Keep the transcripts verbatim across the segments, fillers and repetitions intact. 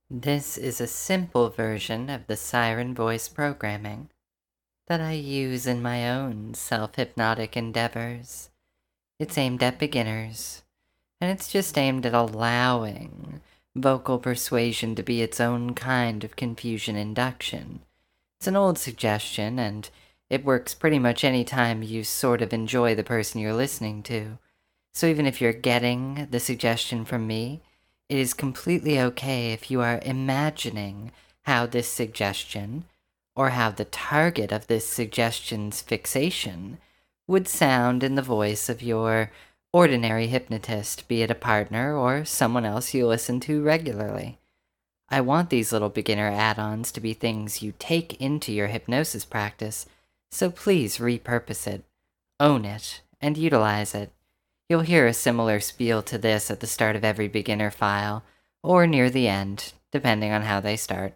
This is a simple version of the siren voice programming that I use in my own self-hypnotic endeavors. It's aimed at beginners, and it's just aimed at allowing vocal persuasion to be its own kind of confusion induction. It's an old suggestion, and it works pretty much any time you sort of enjoy the person you're listening to. So even if you're getting the suggestion from me, it is completely okay if you are imagining how this suggestion, or how the target of this suggestion's fixation, would sound in the voice of your ordinary hypnotist, be it a partner or someone else you listen to regularly. I want these little beginner add-ons to be things you take into your hypnosis practice, so please repurpose it, own it, and utilize it. You'll hear a similar spiel to this at the start of every beginner file, or near the end, depending on how they start.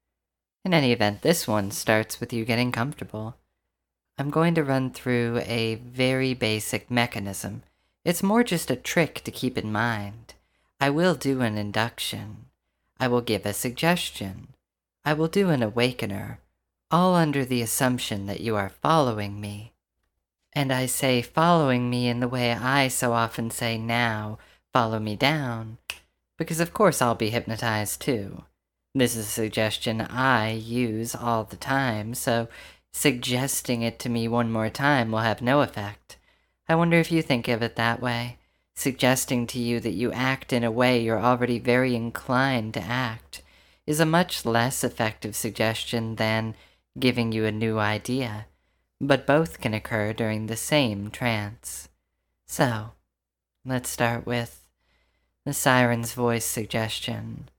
In any event, this one starts with you getting comfortable. I'm going to run through a very basic mechanism. It's more just a trick to keep in mind. I will do an induction. I will give a suggestion. I will do an awakener, all under the assumption that you are following me. And I say following me in the way I so often say now, follow me down, because of course I'll be hypnotized too. This is a suggestion I use all the time, so suggesting it to me one more time will have no effect. I wonder if you think of it that way, suggesting to you that you act in a way you're already very inclined to act is a much less effective suggestion than giving you a new idea, but both can occur during the same trance. So, let's start with the siren's voice suggestion.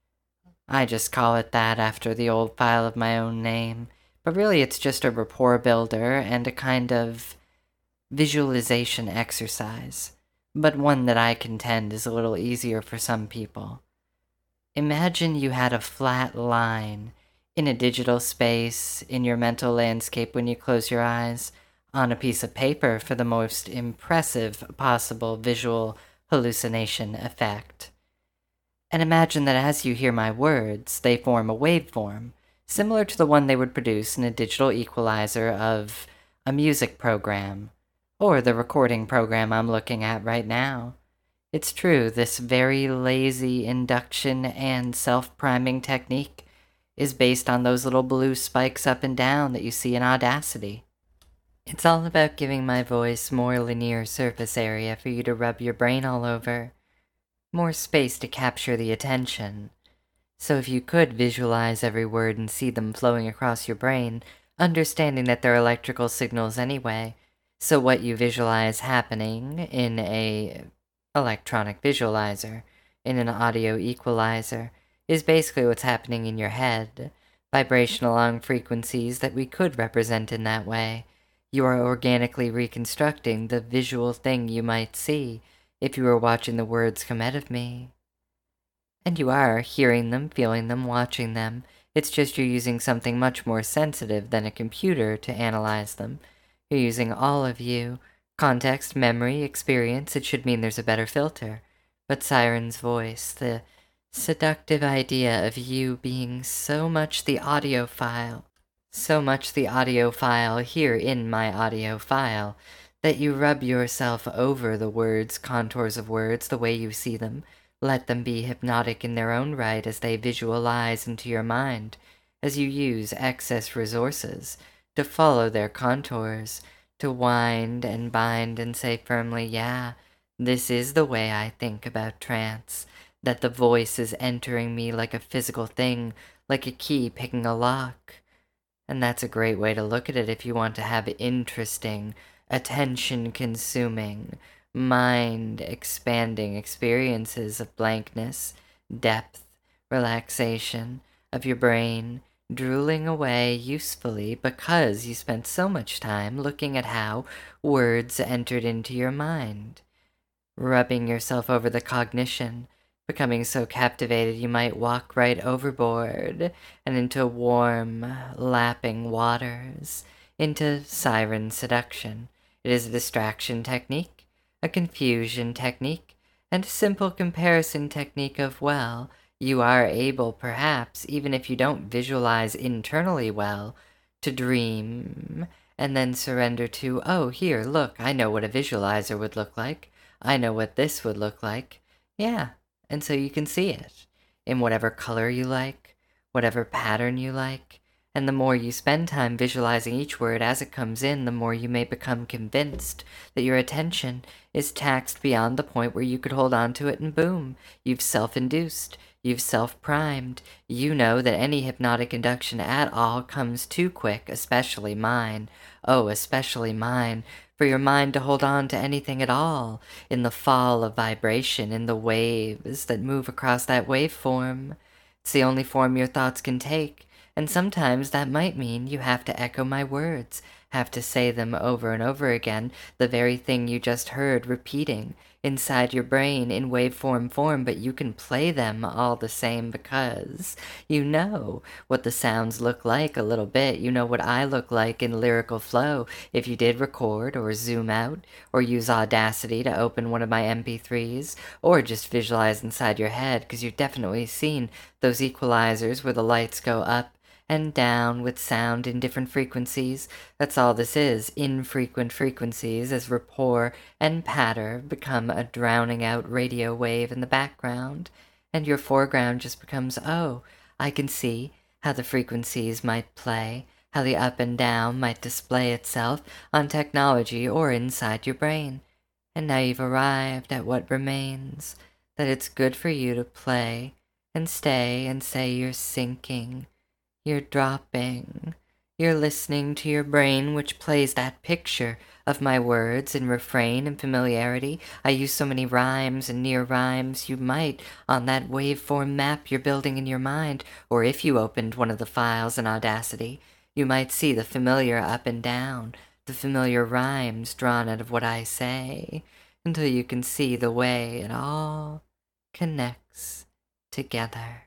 I just call it that after the old file of my own name, but really it's just a rapport builder and a kind of visualization exercise, but one that I contend is a little easier for some people. Imagine you had a flat line in a digital space in your mental landscape when you close your eyes, on a piece of paper for the most impressive possible visual hallucination effect. And imagine that as you hear my words, they form a waveform, similar to the one they would produce in a digital equalizer of a music program, or the recording program I'm looking at right now. It's true, this very lazy induction and self-priming technique is based on those little blue spikes up and down that you see in Audacity. It's all about giving my voice more linear surface area for you to rub your brain all over, more space to capture the attention. So if you could visualize every word and see them flowing across your brain, understanding that they're electrical signals anyway, so what you visualize happening in a electronic visualizer, in an audio equalizer, is basically what's happening in your head, vibration along frequencies that we could represent in that way. You are organically reconstructing the visual thing you might see if you were watching the words come out of me. And you are hearing them, feeling them, watching them. It's just you're using something much more sensitive than a computer to analyze them. You're using all of you. Context, memory, experience. It should mean there's a better filter. But Siren's voice, the seductive idea of you being so much the audio file, so much the audio file here in my audio file, that you rub yourself over the words, contours of words, the way you see them. Let them be hypnotic in their own right as they visualize into your mind, as you use excess resources to follow their contours, to wind and bind and say firmly, yeah, this is the way I think about trance, that the voice is entering me like a physical thing, like a key picking a lock. And that's a great way to look at it if you want to have interesting, attention-consuming, mind-expanding experiences of blankness, depth, relaxation, of your brain drooling away usefully because you spent so much time looking at how words entered into your mind, rubbing yourself over the cognition, becoming so captivated you might walk right overboard and into warm, lapping waters, into siren seduction. It is a distraction technique, a confusion technique, and a simple comparison technique of, well, you are able, perhaps, even if you don't visualize internally well, to dream and then surrender to, oh, here, look, I know what a visualizer would look like. I know what this would look like. Yeah, and so you can see it in whatever color you like, whatever pattern you like. And the more you spend time visualizing each word as it comes in, the more you may become convinced that your attention is taxed beyond the point where you could hold on to it and boom, you've self-induced, you've self-primed. You know that any hypnotic induction at all comes too quick, especially mine. Oh, especially mine. For your mind to hold on to anything at all in the fall of vibration, in the waves that move across that waveform. It's the only form your thoughts can take. And sometimes that might mean you have to echo my words, have to say them over and over again, the very thing you just heard repeating inside your brain in waveform form, but you can play them all the same because you know what the sounds look like a little bit. You know what I look like in lyrical flow if you did record or zoom out or use Audacity to open one of my M P threes or just visualize inside your head, because you've definitely seen those equalizers where the lights go up and down with sound in different frequencies. That's all this is, infrequent frequencies, as rapport and patter become a drowning out radio wave in the background, and your foreground just becomes, oh, I can see how the frequencies might play, how the up and down might display itself on technology or inside your brain. And now you've arrived at what remains, that it's good for you to play and stay and say you're sinking. You're dropping. You're listening to your brain, which plays that picture of my words in refrain and familiarity. I use so many rhymes and near rhymes, you might, on that waveform map you're building in your mind, or if you opened one of the files in Audacity, you might see the familiar up and down, the familiar rhymes drawn out of what I say, until you can see the way it all connects together.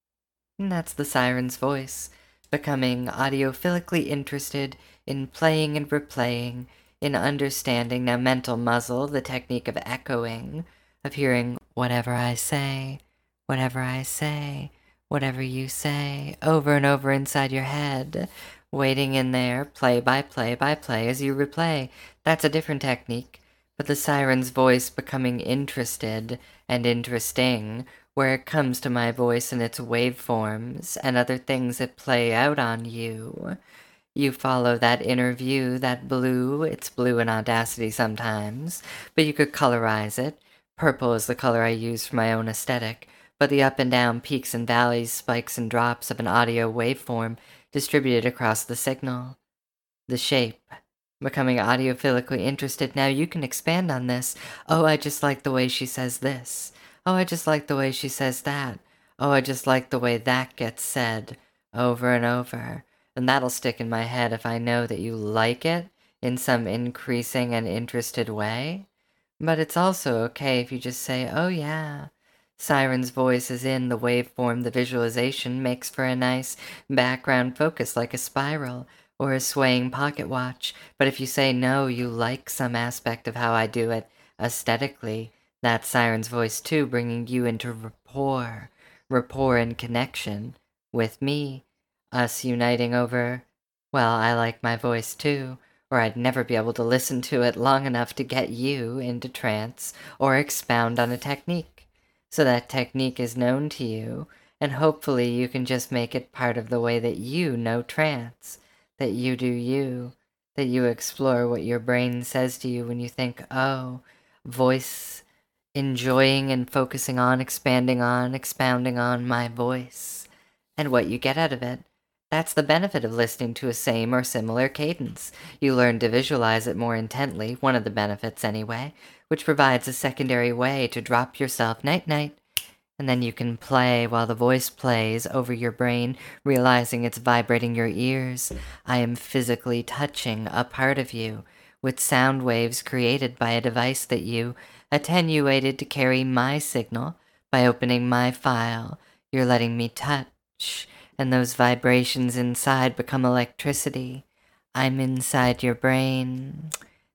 And that's the siren's voice, becoming audiophilically interested in playing and replaying, in understanding, now mental muzzle, the technique of echoing, of hearing whatever I say, whatever I say, whatever you say, over and over inside your head, waiting in there, play by play by play as you replay. That's a different technique, but the siren's voice becoming interested and interesting, where it comes to my voice and its waveforms and other things that play out on you. You follow that inner view, that blue. It's blue in Audacity sometimes, but you could colorize it. Purple is the color I use for my own aesthetic, but the up and down peaks and valleys, spikes and drops of an audio waveform distributed across the signal. The shape. Becoming audiophilically interested. Now you can expand on this. Oh, I just like the way she says this. Oh, I just like the way she says that. Oh, I just like the way that gets said over and over. And that'll stick in my head if I know that you like it in some increasing and interested way. But it's also okay if you just say, oh yeah. Siren's voice is in the waveform. The visualization makes for a nice background focus like a spiral or a swaying pocket watch. But if you say no, you like some aspect of how I do it aesthetically, that's siren's voice too, bringing you into rapport, rapport and connection with me, us uniting over, well, I like my voice too, or I'd never be able to listen to it long enough to get you into trance or expound on a technique. So that technique is known to you, and hopefully you can just make it part of the way that you know trance, that you do you, that you explore what your brain says to you when you think, oh, voice, enjoying and focusing on, expanding on, expounding on my voice, and what you get out of it. That's the benefit of listening to a same or similar cadence. You learn to visualize it more intently, one of the benefits anyway, which provides a secondary way to drop yourself night-night, and then you can play while the voice plays over your brain, realizing it's vibrating your ears. I am physically touching a part of you with sound waves created by a device that you attenuated to carry my signal by opening my file. You're letting me touch, and those vibrations inside become electricity. I'm inside your brain.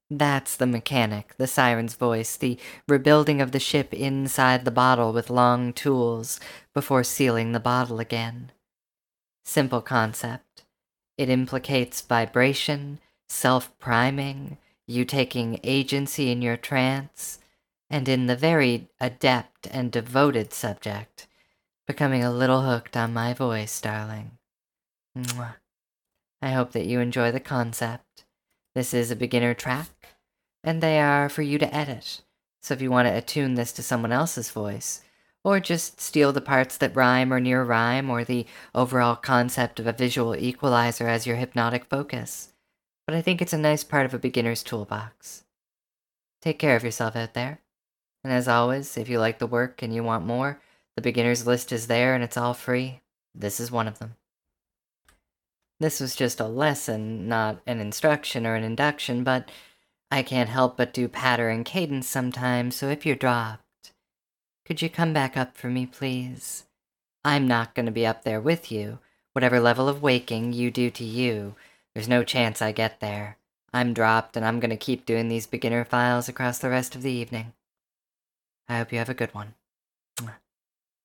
That's the mechanic, the siren's voice, the rebuilding of the ship inside the bottle with long tools before sealing the bottle again. Simple concept. It implicates vibration, self-priming, you taking agency in your trance, and in the very adept and devoted subject, becoming a little hooked on my voice, darling. Mwah. I hope that you enjoy the concept. This is a beginner track, and they are for you to edit. So if you want to attune this to someone else's voice, or just steal the parts that rhyme or near rhyme, or the overall concept of a visual equalizer as your hypnotic focus. But I think it's a nice part of a beginner's toolbox. Take care of yourself out there. And as always, if you like the work and you want more, the beginner's list is there and it's all free. This is one of them. This was just a lesson, not an instruction or an induction, but I can't help but do patter and cadence sometimes, so if you're dropped, could you come back up for me, please? I'm not going to be up there with you. Whatever level of waking you do to you, there's no chance I get there. I'm dropped, and I'm going to keep doing these beginner files across the rest of the evening. I hope you have a good one.